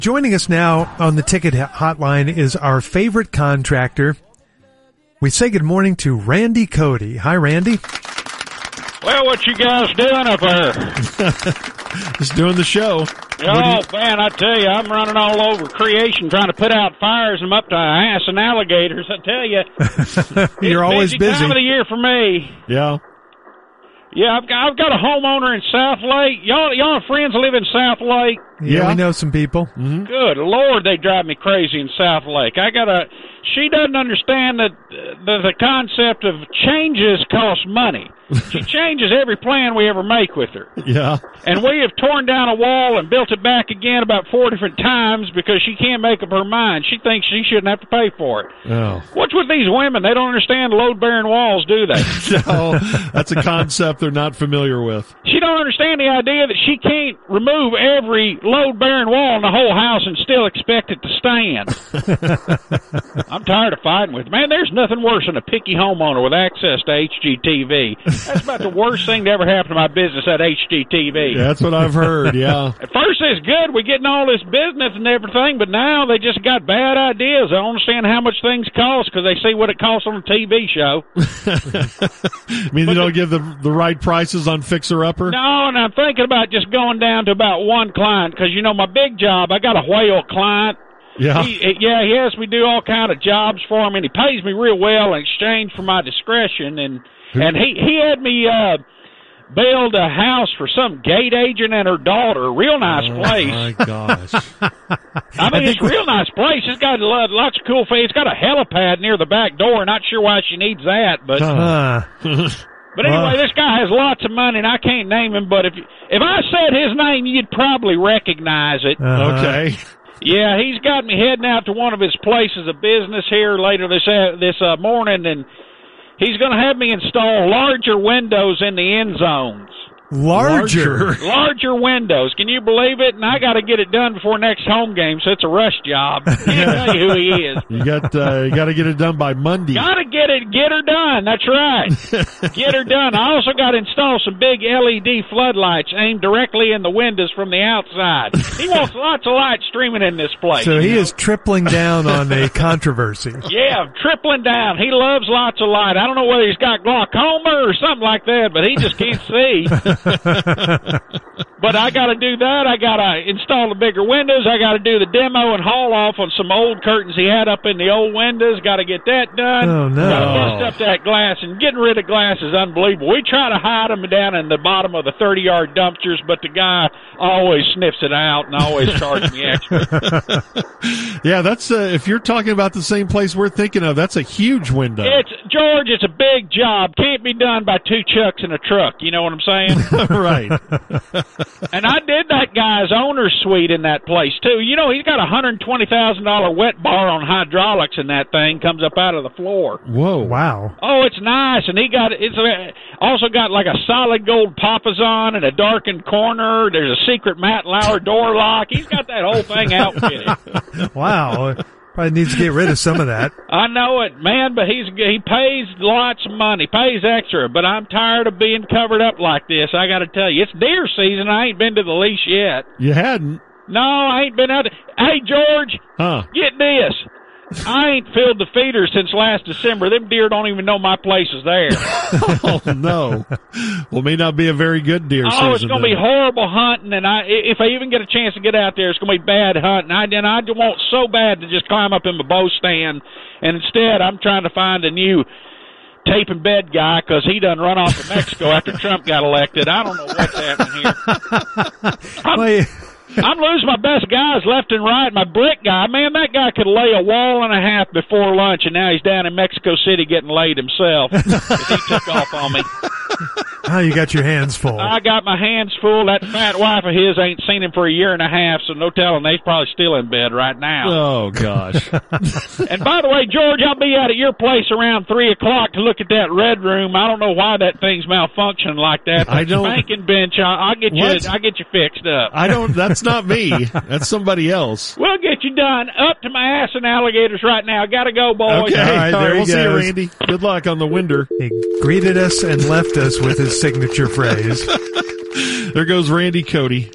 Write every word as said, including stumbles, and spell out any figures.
Joining us now on the ticket hotline is our favorite contractor. We say good morning to Randy Cody. Hi, Randy. Well, what you guys doing up there? Just doing the show. Oh, you... man, I tell you, I'm running all over creation trying to put out fires and I'm up to ass and alligators, I tell you. You're always busy. busy. Time of the year for me. Yeah. Yeah, I've got, I've got a homeowner in South Lake. Y'all, y'all have friends live in South Lake? Yeah, yeah. we know some people. Mm-hmm. Good Lord, they drive me crazy in South Lake. I got a, she doesn't understand that the, the concept of changes cost money. She changes every plan we ever make with her. Yeah. And we have torn down a wall and built it back again about four different times because she can't make up her mind. She thinks she shouldn't have to pay for it. Oh. What's with these women? They don't understand load-bearing walls, do they? No, that's a concept they're not familiar with. She don't understand the idea that she can't remove every load-bearing wall in the whole house and still expect it to stand. I'm tired of fighting with her. Man, there's nothing worse than a picky homeowner with access to H G T V. That's about the worst thing to ever happen to my business, that H G T V. Yeah, that's what I've heard, yeah. At first it's good, we're getting all this business and everything, but now they just got bad ideas. I don't understand how much things cost because they see what it costs on a T V show. I mean, they don't give the the right prices on Fixer Upper? No, and I'm thinking about just going down to about one client because, you know, my big job, I got a whale client. Yeah. He, yeah, he has me do all kind of jobs for him, and he pays me real well in exchange for my discretion, and and he, he had me uh, build a house for some gate agent and her daughter. A real nice place. Oh, my gosh. I mean, I it's a real nice place. It's got lots of cool things. It's got a helipad near the back door. Not sure why she needs that, but... Uh. But anyway, this guy has lots of money, and I can't name him, but if if I said his name, you'd probably recognize it. Uh-huh. Okay. Yeah, he's got me heading out to one of his places of business here later this uh, this uh, morning, and he's going to have me install larger windows in the end zones. Larger. Larger windows. Can you believe it? And I got to get it done before next home game, so it's a rush job. I can't tell you who he is. You got uh, you got to get it done by Monday. Got to get it, get her done. That's right. Get her done. I also got to install some big L E D floodlights aimed directly in the windows from the outside. He wants lots of light streaming in this place. So he you know? is tripling down on a controversy. Yeah, tripling down. He loves lots of light. I don't know whether he's got glaucoma or something like that, but he just can't see. But I got to do that. I got to install the bigger windows. I got to do the demo and haul off on some old curtains he had up in the old windows. Got to get that done. Oh, no. Got to bust up that glass, and getting rid of glass is unbelievable. We try to hide them down in the bottom of the thirty-yard dumpsters, but the guy always sniffs it out and always charges me extra. Yeah, that's uh, if you're talking about the same place we're thinking of, that's a huge window. It's George, it's a big job. Can't be done by two chucks in a truck. You know what I'm saying? Right. And I did that guy's owner's suite in that place, too. You know, he's got a one hundred twenty thousand dollars wet bar on hydraulics in that thing, comes up out of the floor. Whoa. Wow. Oh, it's nice. And he got, it's also got like a solid gold papasan and a darkened corner. There's a secret Matt Lauer door lock. He's got that whole thing outfitted. Wow. Probably needs to get rid of some of that. I know it, man, but he's he pays lots of money, pays extra, but I'm tired of being covered up like this. I got to tell you, it's deer season. I ain't been to the leash yet. You hadn't? No, I ain't been out. To, hey, George, huh? Get this. I ain't filled the feeder since last December. Them deer don't even know my place is there. Oh, no. Well, it may not be a very good deer oh, season. Oh, it's going to be horrible hunting, and I if I even get a chance to get out there, it's going to be bad hunting. I, and I want so bad to just climb up in my bow stand, and instead I'm trying to find a new tape and bed guy because he done run off to Mexico after Trump got elected. I don't know what's happening here. I'm, Well, I'm losing my best guys left and right. My brick guy, man, that guy could lay a wall and a half before lunch, and now he's down in Mexico City getting laid himself. He took off on me. oh, you got your hands full. I got my hands full. That fat wife of his ain't seen him for a year and a half, so no telling. He's probably still in bed right now. Oh, gosh. And by the way, George, I'll be out at your place around three o'clock to look at that red room. I don't know why that thing's malfunctioning like that. I don't. Spanking bench. I'll, I'll get you. What? I'll get you fixed up. I don't. That's not me. That's somebody else. We'll get you done. Up to my ass in alligators right now. Gotta go, boys. Okay. All right, All there right, he we'll see you, goes. Randy. Good luck on the winder. He greeted us and left us with his signature phrase. There goes Randy Cody.